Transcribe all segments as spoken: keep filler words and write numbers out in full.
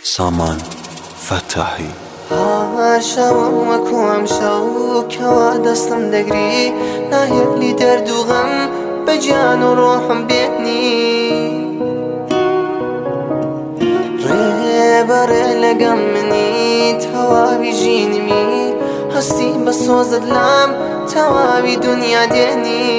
سامان فتحی شەوم وەکو ئەم شەو کەوا دەستم دەگری ناهێلی دەرد و غەم بە گیان و ڕۆحم بێتنی ڕێبەڕێ لەگەم منی تەواوی ژینمی هەستی بە سۆزت لام تەواوی دنیا دێنی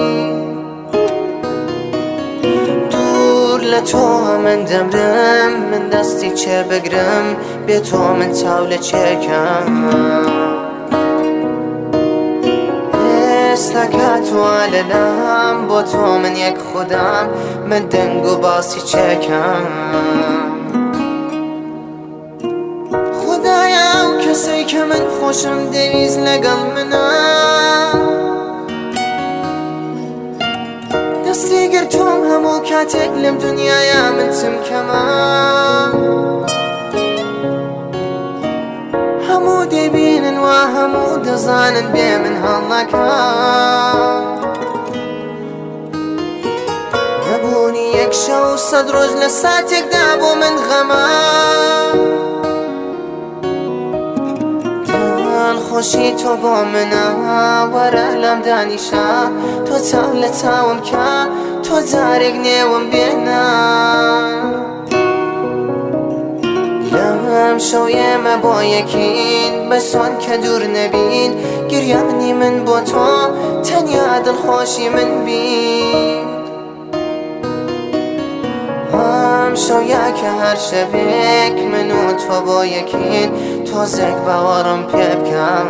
لە تۆ من دەمرم من دەستی چێ بگرم بێ تۆ من چاو لە چێکەم ئێستا کاتوە لەلام بۆ تۆ من یەک خودام من دەنگ و باسی چێکەم خودایە ئەو کەسەی کە من خۆشم دەویست لەگەڵ منە دەستی گرتوم هەموو کاتێک لەم دنیاە من چمکەمە هەموو دەبینن وا هەموو دەزانن بێ من هەڵنەکە نەبوونی یەک شەو سەد ڕۆژ لە ساتێکدا بۆ من غەمە خۆشی تۆ بۆ منە وەرە لەم دانیشە تۆ چاو لە چاوم کە تۆ جارێک نێوم بێنە لەم شەو ئێمە بۆ یەکین بە سۆن کە دوور نەبین گریانی من بۆ تۆ تەنیا دڵخۆشی من بین ئەم شەویا کە هەر شەوێک من و تۆ بۆ یەکین تۆزێک باوەڕم پێ بکەم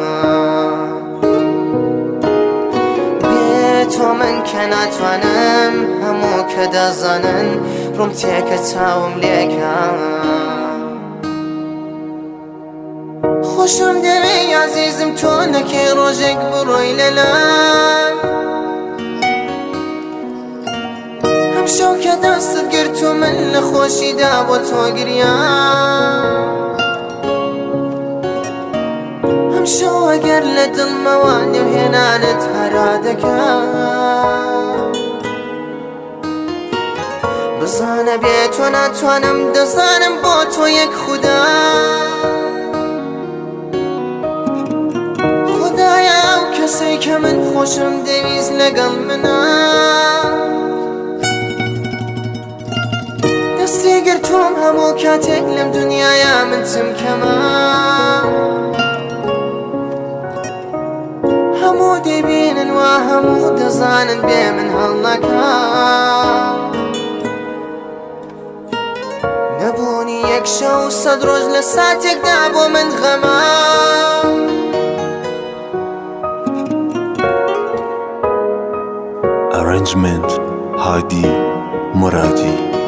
بێ تۆ من کە ناتوانم هەموو کە دەزانن ڕووم تێکە چاوم لێکەم خۆشم دەوێ عەزیزم تۆ نەکەی ڕۆژێک بڕۆی لەلام ئەم شەو کە دەستت گرت و من لە خۆشیدا بۆ تۆ گریام ئەم شەو ئەگەر لە دڵمەوە نێوهێنانت هەرا دەکەم بزانە بێ تۆ ناتوانم دەزانم بۆ تۆ یەک خودا خودایە ئەو کەسەی کە من خۆشم دەویست لەگەڵ منە دەستی گرتوم هەموو کاتێک لەم دنیاە من چمکەمە هەموو دەبینن وا هەموو دەزانن بێ من هەڵنەکە نەبوونی یەک شەو سەد ڕۆژ لە ساتێکدا بۆ من غەمە Arrangement هادی مرادی